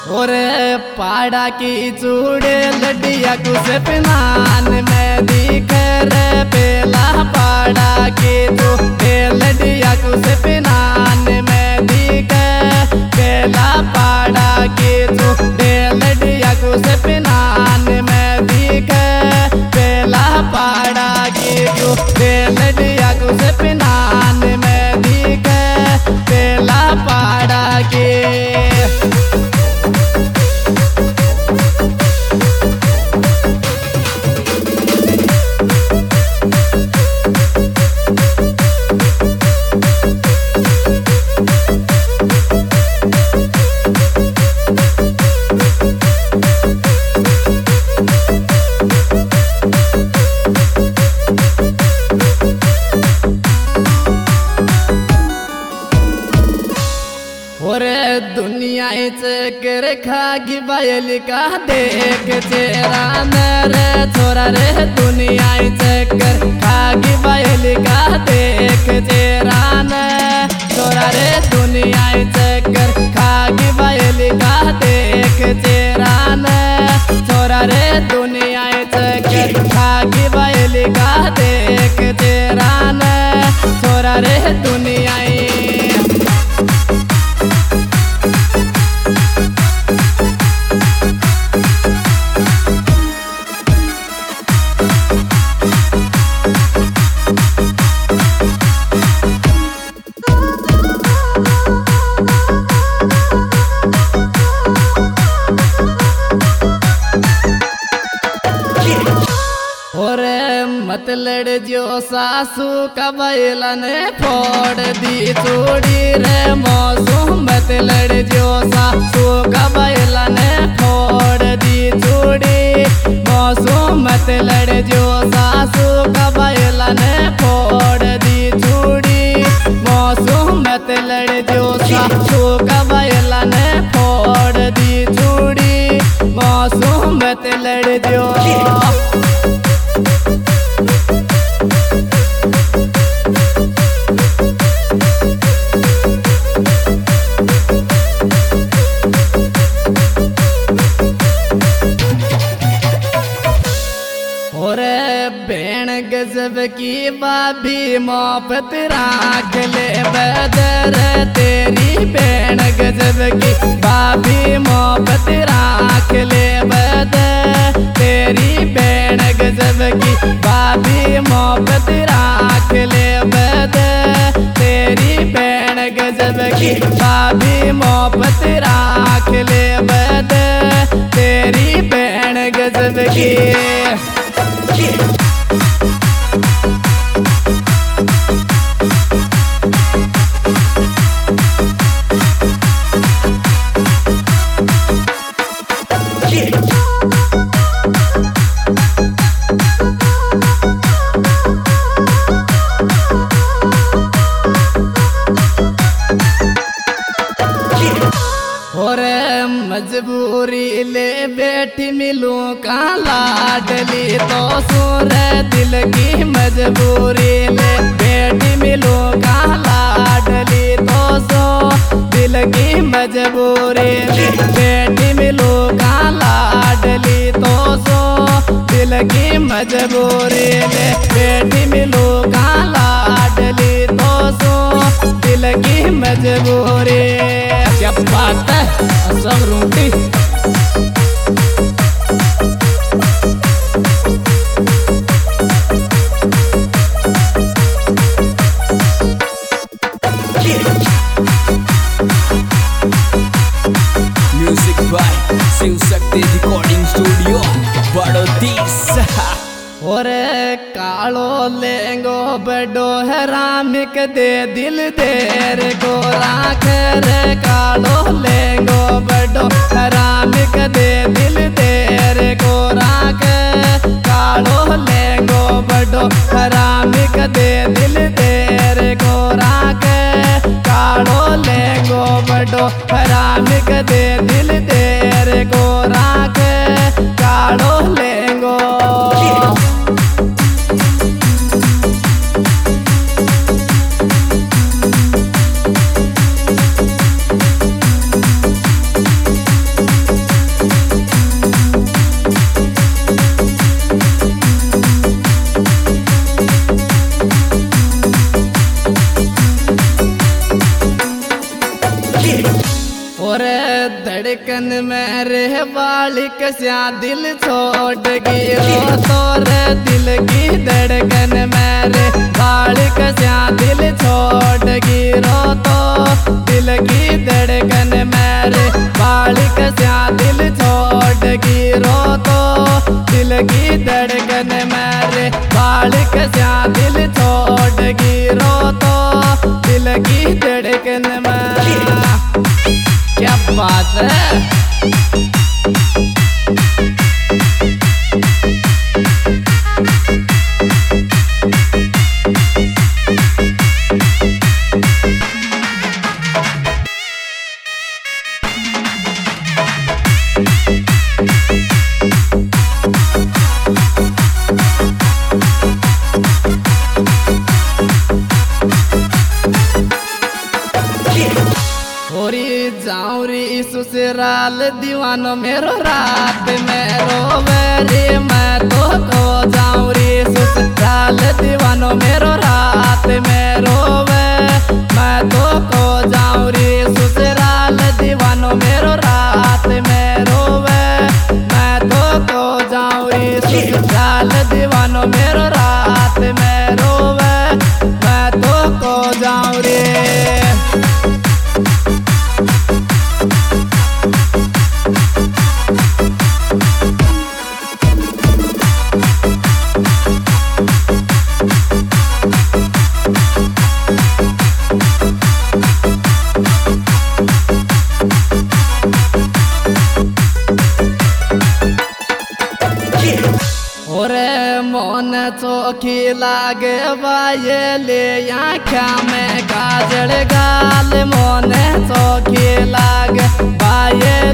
और पाड़ा की चूड़े लडिया कुछ पिनान में दिख रे पेला पाड़ा की चूड़े लडिया कुछ पिनान में दिख पेला पाड़ा की चूड़े लडिया कुछ पिनान में दिख पेला पाड़ा की चूड़े लडिया कुछ पिनान में दिख पेला पाड़ा की। और दुनिया चक्कर खागी बायल का देख चेहरा रे छोरा रे दुनिया चक्कर खागी बायल का देख चेहरा छोरा रे दुनिया चक्कर खागी बायल का देख चेहरा छोरा रे दुनिया चक्कर खागी बायल का देख चेहरा छोरा रे दुनिया। और मत लड़ जो सासू का बैला ने फोड़ दी चूड़ी रे मौसू मत लड़ जो सासू का बैला ने फोड़ दी चूड़ी मौसू मत लड़ जो सासू का बैला ने फोड़ दी चूड़ी मौसू मत लड़ जो सासू का बैला ने फोड़ दी चूड़ी मौसू मत लड़ जो। और बेण गजब की बाबी मोहब्बत राख ले बदर तेरी बेण गजब की बाबी मोहब्बत राख ले बदर तेरी बेण गजब की बाबी मोहब्बत राख ले बदर तेरी बेण गजब की बाबी मोहब्बत राख ले बदर तेरी बेण गजब की। और मजबूरी ले बेटी मिलूं का लाडली तो सुर दिल की मजबूरी ले बेटी मिलूं का लाडली तो सो दिल की मजबूरी ले बेटी मिलूं का लाडली तो सो दिल की मजबूरी ले बेटी मिलूं का लाडली तो सो दिल की मजबूरी। क्या बात है सब रोटी music by Shiv Shakti recording studio बड़ोदीस। और कालो लेंगो बड़ो हरामिक दे दिल तेरे को राख रे कालो लेंगो बड़ो हरामिक दे दिल तेरे को राख कालो लेंगो बड़ो हरामिक दे दिल तेरे को राख कालो लेंगो बड़ो हरामिक दे दिल तेरे को राख कालो लेंगो। धड़कन में रे बालिक स्या दिल छोड़ गिरो तोरे दिल की धड़कन में रे बालिक स्या दिल छोड़ गिरो तो दिल की धड़कन में रे बालिक स्या दिल छोड़ गिरो तो दिल की धड़कन में रे बालिक स्या दिल छोड़ गिरो तो दिल की धड़कन में। क्या बात है। जाऊं रे ससुराल दीवानो मेरो रात में रोवे रे मैं तो खो जाऊं रे ससुराल दीवानो मेरो रात में रोवे मैं तो खो जाऊं रे ससुराल दीवानो मेरो रात में रोवे मैं तो खो जाऊं रे ससुराल दीवानो मेरो रात में रोवे मैं तो खो जाऊं रे। मोन चोखी लागे बाये ले आँखा में काजल गाल मोन चोखी लागे बाये